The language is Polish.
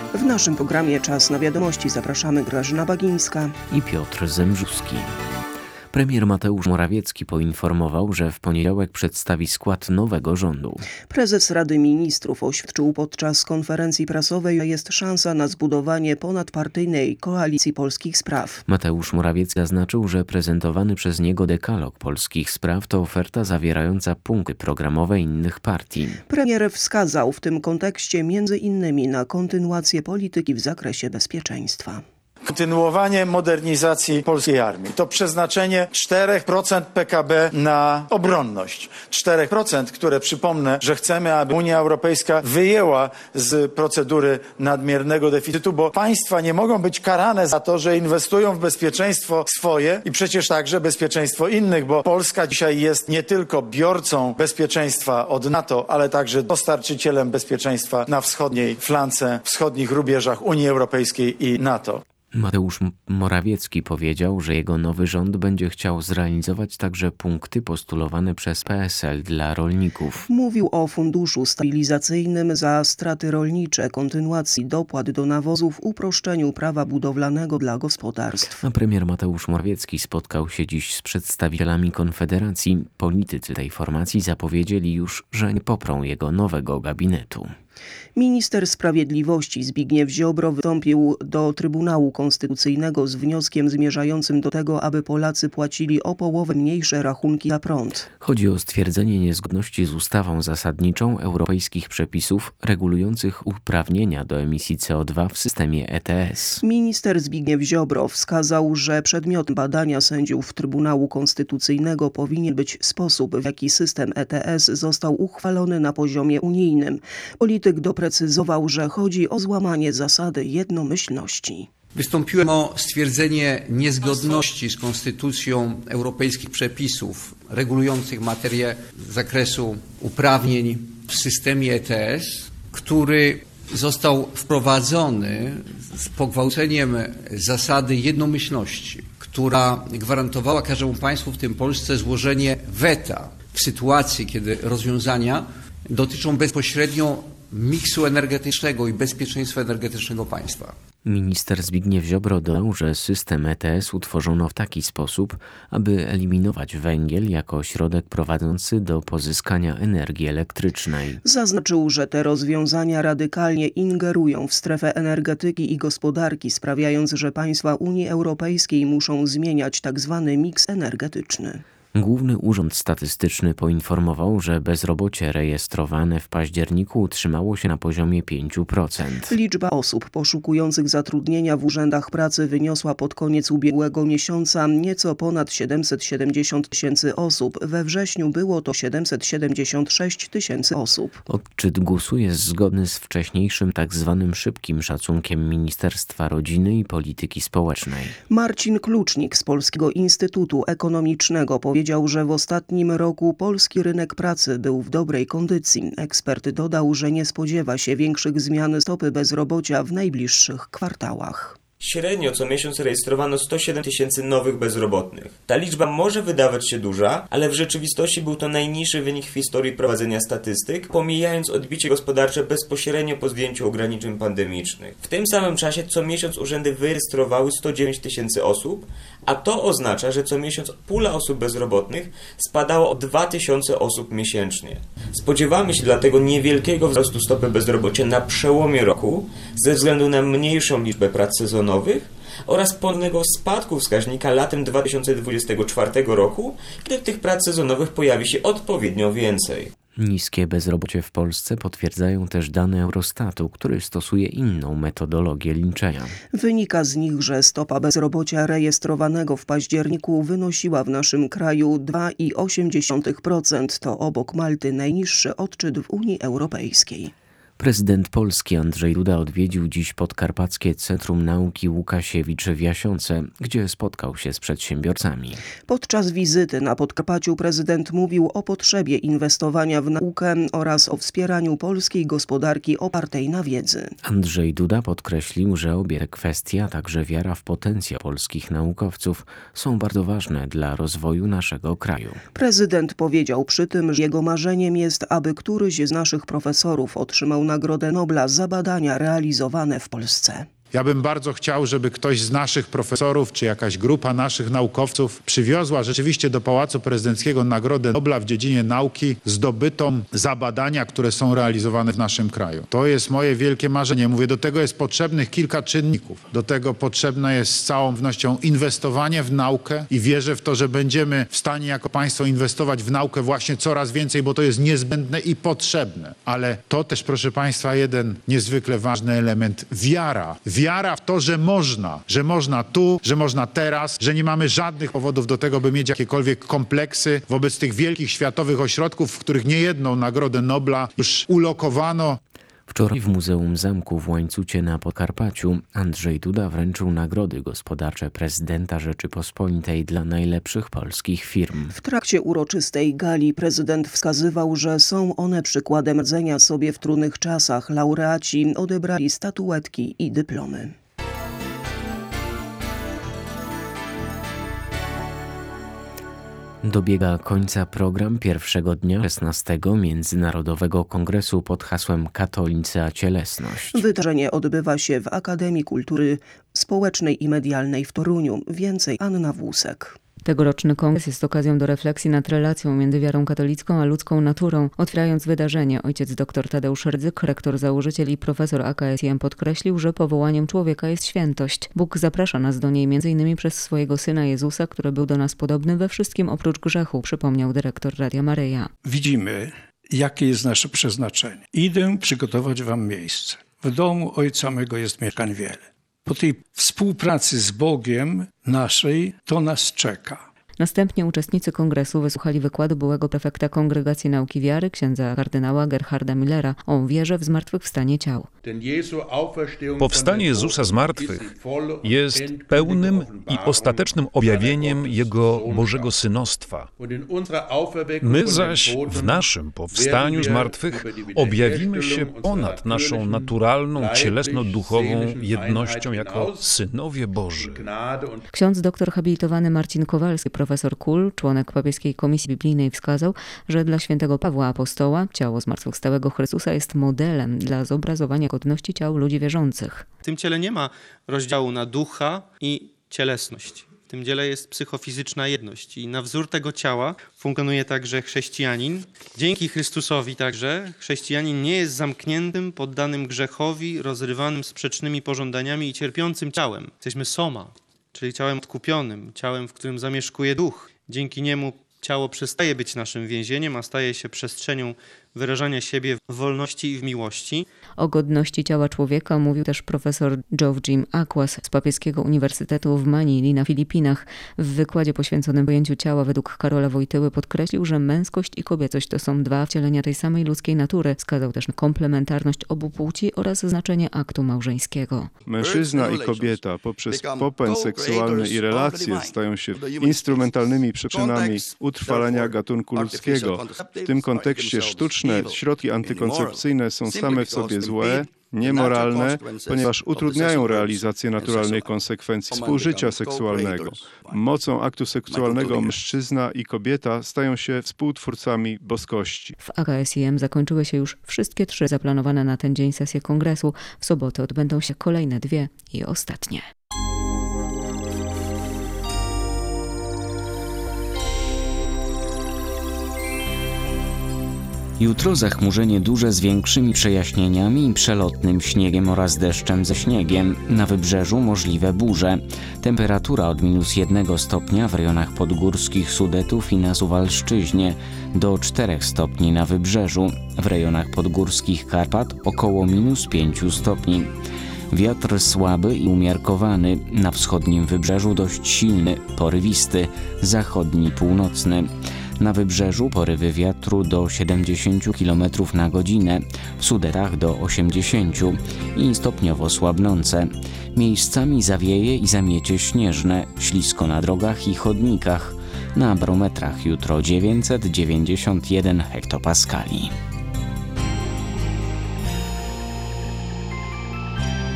W naszym programie Czas na wiadomości zapraszamy Grażyna Bagińska i Piotr Zembrzuski. Premier Mateusz Morawiecki poinformował, że w poniedziałek przedstawi skład nowego rządu. Prezes Rady Ministrów oświadczył podczas konferencji prasowej, że jest szansa na zbudowanie ponadpartyjnej koalicji polskich spraw. Mateusz Morawiecki zaznaczył, że prezentowany przez niego dekalog polskich spraw to oferta zawierająca punkty programowe innych partii. Premier wskazał w tym kontekście m.in. na kontynuację polityki w zakresie bezpieczeństwa. Kontynuowanie modernizacji polskiej armii to przeznaczenie 4% PKB na obronność. 4%, które przypomnę, że chcemy, aby Unia Europejska wyjęła z procedury nadmiernego deficytu, bo państwa nie mogą być karane za to, że inwestują w bezpieczeństwo swoje i przecież także bezpieczeństwo innych, bo Polska dzisiaj jest nie tylko biorcą bezpieczeństwa od NATO, ale także dostarczycielem bezpieczeństwa na wschodniej flance, wschodnich rubieżach Unii Europejskiej i NATO. Mateusz Morawiecki powiedział, że jego nowy rząd będzie chciał zrealizować także punkty postulowane przez PSL dla rolników. Mówił o funduszu stabilizacyjnym za straty rolnicze, kontynuacji dopłat do nawozów, uproszczeniu prawa budowlanego dla gospodarstw. A premier Mateusz Morawiecki spotkał się dziś z przedstawicielami Konfederacji. Politycy tej formacji zapowiedzieli już, że nie poprą jego nowego gabinetu. Minister Sprawiedliwości Zbigniew Ziobro wystąpił do Trybunału Konstytucyjnego z wnioskiem zmierzającym do tego, aby Polacy płacili o połowę mniejsze rachunki za prąd. Chodzi o stwierdzenie niezgodności z ustawą zasadniczą europejskich przepisów regulujących uprawnienia do emisji CO2 w systemie ETS. Minister Zbigniew Ziobro wskazał, że przedmiotem badania sędziów Trybunału Konstytucyjnego powinien być sposób, w jaki system ETS został uchwalony na poziomie unijnym. Polityk doprecyzował, że chodzi o złamanie zasady jednomyślności. Wystąpiłem o stwierdzenie niezgodności z konstytucją europejskich przepisów regulujących materię z zakresu uprawnień w systemie ETS, który został wprowadzony z pogwałceniem zasady jednomyślności, która gwarantowała każdemu państwu, w tym Polsce, złożenie weta w sytuacji, kiedy rozwiązania dotyczą bezpośrednio miksu energetycznego i bezpieczeństwa energetycznego państwa. Minister Zbigniew Ziobro dodał, że system ETS utworzono w taki sposób, aby eliminować węgiel jako środek prowadzący do pozyskania energii elektrycznej. Zaznaczył, że te rozwiązania radykalnie ingerują w strefę energetyki i gospodarki, sprawiając, że państwa Unii Europejskiej muszą zmieniać tzw. miks energetyczny. Główny Urząd Statystyczny poinformował, że bezrobocie rejestrowane w październiku utrzymało się na poziomie 5%. Liczba osób poszukujących zatrudnienia w urzędach pracy wyniosła pod koniec ubiegłego miesiąca nieco ponad 770 tysięcy osób. We wrześniu było to 776 tysięcy osób. Odczyt GUS-u jest zgodny z wcześniejszym tzw. szybkim szacunkiem Ministerstwa Rodziny i Polityki Społecznej. Marcin Klucznik z Polskiego Instytutu Ekonomicznego powiedział, że w ostatnim roku polski rynek pracy był w dobrej kondycji. Ekspert dodał, że nie spodziewa się większych zmian stopy bezrobocia w najbliższych kwartałach. Średnio co miesiąc rejestrowano 107 tysięcy nowych bezrobotnych. Ta liczba może wydawać się duża, ale w rzeczywistości był to najniższy wynik w historii prowadzenia statystyk, pomijając odbicie gospodarcze bezpośrednio po zdjęciu ograniczeń pandemicznych. W tym samym czasie co miesiąc urzędy wyrejestrowały 109 tysięcy osób, a to oznacza, że co miesiąc pula osób bezrobotnych spadała o 2000 osób miesięcznie. Spodziewamy się dlatego niewielkiego wzrostu stopy bezrobocia na przełomie roku ze względu na mniejszą liczbę prac sezonowych oraz ponownego spadku wskaźnika latem 2024 roku, kiedy tych prac sezonowych pojawi się odpowiednio więcej. Niskie bezrobocie w Polsce potwierdzają też dane Eurostatu, który stosuje inną metodologię liczenia. Wynika z nich, że stopa bezrobocia rejestrowanego w październiku wynosiła w naszym kraju 2,8%. To obok Malty najniższy odczyt w Unii Europejskiej. Prezydent Polski Andrzej Duda odwiedził dziś Podkarpackie Centrum Nauki Łukasiewicz w Jasionce, gdzie spotkał się z przedsiębiorcami. Podczas wizyty na Podkarpaciu prezydent mówił o potrzebie inwestowania w naukę oraz o wspieraniu polskiej gospodarki opartej na wiedzy. Andrzej Duda podkreślił, że obie te kwestie, a także wiara w potencjał polskich naukowców są bardzo ważne dla rozwoju naszego kraju. Prezydent powiedział przy tym, że jego marzeniem jest, aby któryś z naszych profesorów otrzymał Nagrodę Nobla za badania realizowane w Polsce. Ja bym bardzo chciał, żeby ktoś z naszych profesorów, czy jakaś grupa naszych naukowców przywiozła rzeczywiście do Pałacu Prezydenckiego Nagrodę Nobla w dziedzinie nauki zdobytą za badania, które są realizowane w naszym kraju. To jest moje wielkie marzenie. Mówię, do tego jest potrzebnych kilka czynników. Do tego potrzebne jest z całą pewnością inwestowanie w naukę i wierzę w to, że będziemy w stanie jako państwo inwestować w naukę właśnie coraz więcej, bo to jest niezbędne i potrzebne. Ale to też, proszę państwa, jeden niezwykle ważny element. Wiara. Wiara w to, że można tu, że można teraz, że nie mamy żadnych powodów do tego, by mieć jakiekolwiek kompleksy wobec tych wielkich światowych ośrodków, w których niejedną Nagrodę Nobla już ulokowano. Wczoraj w Muzeum Zamku w Łańcucie na Podkarpaciu Andrzej Duda wręczył nagrody gospodarcze prezydenta Rzeczypospolitej dla najlepszych polskich firm. W trakcie uroczystej gali prezydent wskazywał, że są one przykładem radzenia sobie w trudnych czasach. Laureaci odebrali statuetki i dyplomy. Dobiega końca program pierwszego dnia 16. Międzynarodowego Kongresu pod hasłem Katolicy a cielesność. Wydarzenie odbywa się w Akademii Kultury Społecznej i Medialnej w Toruniu. Więcej Anna Włusek. Tegoroczny kongres jest okazją do refleksji nad relacją między wiarą katolicką a ludzką naturą. Otwierając wydarzenie, ojciec dr Tadeusz Rydzyk, rektor, założyciel i profesor AKSIM podkreślił, że powołaniem człowieka jest świętość. Bóg zaprasza nas do niej m.in. przez swojego Syna Jezusa, który był do nas podobny we wszystkim oprócz grzechu, przypomniał dyrektor Radia Maryja. Widzimy, jakie jest nasze przeznaczenie. Idę przygotować wam miejsce. W domu Ojca mego jest mieszkań wiele. Po tej współpracy z Bogiem naszej to nas czeka. Następnie uczestnicy kongresu wysłuchali wykładu byłego prefekta Kongregacji Nauki Wiary, księdza kardynała Gerharda Millera, o wierze w zmartwychwstanie ciał. Powstanie Jezusa z martwych jest pełnym i ostatecznym objawieniem Jego Bożego Synostwa. My zaś w naszym powstaniu z martwych objawimy się ponad naszą naturalną, cielesno-duchową jednością jako synowie Boży. Ksiądz doktor habilitowany Marcin Kowalski, profesor KUL, członek papieskiej Komisji Biblijnej, wskazał, że dla świętego Pawła Apostoła ciało zmartwychwstałego Chrystusa jest modelem dla zobrazowania godności ciał ludzi wierzących. W tym ciele nie ma rozdziału na ducha i cielesność. W tym ciele jest psychofizyczna jedność i na wzór tego ciała funkcjonuje także chrześcijanin. Dzięki Chrystusowi także chrześcijanin nie jest zamkniętym, poddanym grzechowi, rozrywanym sprzecznymi pożądaniami i cierpiącym ciałem. Jesteśmy soma, czyli ciałem odkupionym, ciałem, w którym zamieszkuje duch. Dzięki niemu ciało przestaje być naszym więzieniem, a staje się przestrzenią wyrażania siebie w wolności i w miłości. O godności ciała człowieka mówił też profesor Jovjim Aquas z Papieskiego Uniwersytetu w Manili na Filipinach. W wykładzie poświęconym pojęciu ciała według Karola Wojtyły podkreślił, że męskość i kobiecość to są dwa wcielenia tej samej ludzkiej natury. Wskazał też na komplementarność obu płci oraz znaczenie aktu małżeńskiego. Mężczyzna i kobieta poprzez popęd seksualny i relacje stają się instrumentalnymi przyczynami utrwalania gatunku ludzkiego. W tym kontekście sztuczne środki antykoncepcyjne są same w sobie złe, niemoralne, ponieważ utrudniają realizację naturalnej konsekwencji współżycia seksualnego. Mocą aktu seksualnego mężczyzna i kobieta stają się współtwórcami boskości. W AKSIM zakończyły się już wszystkie 3 zaplanowane na ten dzień sesje kongresu. W sobotę odbędą się kolejne 2 i ostatnie. Jutro zachmurzenie duże z większymi przejaśnieniami i przelotnym śniegiem oraz deszczem ze śniegiem. Na wybrzeżu możliwe burze. Temperatura od -1 stopnia w rejonach podgórskich Sudetów i na Suwalszczyźnie do 4 stopni na wybrzeżu. W rejonach podgórskich Karpat około -5 stopni. Wiatr słaby i umiarkowany, na wschodnim wybrzeżu dość silny, porywisty, zachodni północny. Na wybrzeżu porywy wiatru do 70 km na godzinę, w Sudetach do 80 i stopniowo słabnące. Miejscami zawieje i zamiecie śnieżne, ślisko na drogach i chodnikach. Na barometrach jutro 991 hektopaskali.